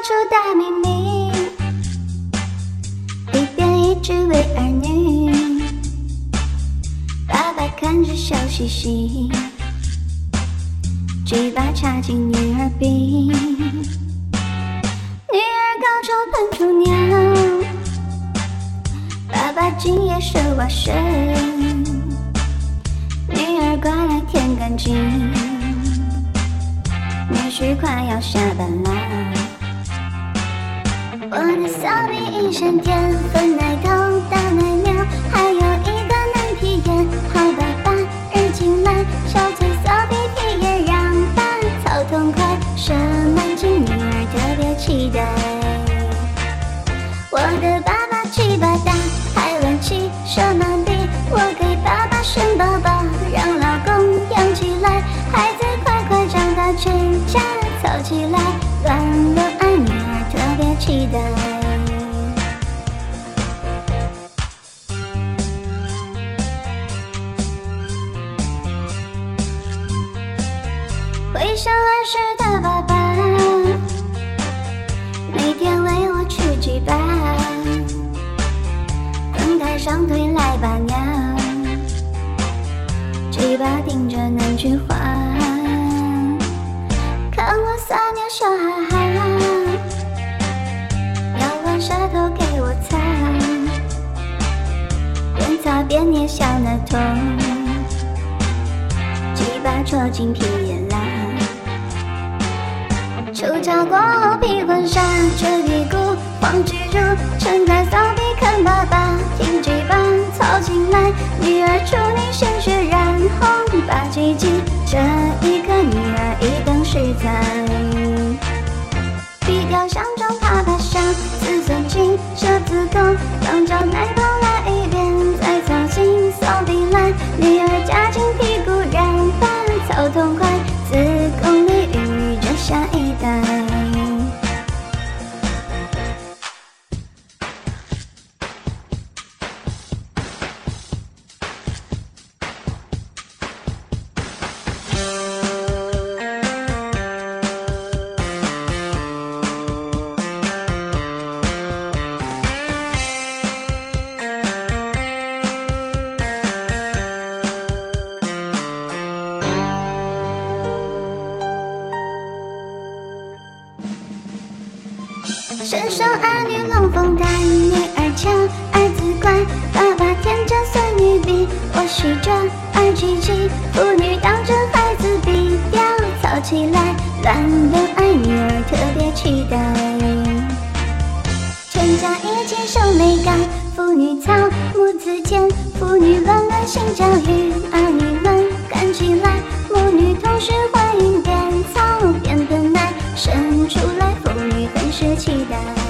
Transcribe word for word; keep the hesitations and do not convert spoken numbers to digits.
出大秘密，一边一直为儿女。爸爸看着笑嘻嘻，嘴巴插进女儿鼻。女儿高潮喷出尿，爸爸今夜手把手，女儿快来舔干净。女婿快要下班啦，我的骚逼一闪电，分奶头大奶牛，还有一个男皮眼。好爸爸日进来，小嘴骚逼皮也让爸操痛快，射满进女儿特别期待。我的爸爸鸡巴大，还乱七射满逼，我给爸爸生宝宝，让老公养起来，孩子快快长大全家操起来，乱了爱女儿特别期待。回想儿时的爸爸，每天为我去举办，灯台上推来把鸟，嘴巴盯着那句话，看我撒尿笑哈哈，咬完舌头给我擦，边擦边捏小奶头，嘴巴戳进皮眼啦。出招过后披婚纱，遮屁股黄蜘蛛，撑开骚逼看爸爸，挺嘴巴操进来，女儿处女鲜血，然后把鸡鸡，这一刻女儿一等食材。皮条像装啪啪响，子孙情射子宫，当着奶头来一遍，再操心骚逼来，女儿夹紧屁股让爸操痛快，子宫里孕育着下一代。身生儿女龙凤胎，女儿强儿子乖，爸爸天真孙女逼，我许着儿鸡鸡，妇女当真孩子逼掉操起来，乱伦爱女儿特别期待。全家一起守美感，妇女操母子间，妇女乱伦性教育，儿女们干起来，母女同时怀孕边操边喷奶，生出来妇女很是期待。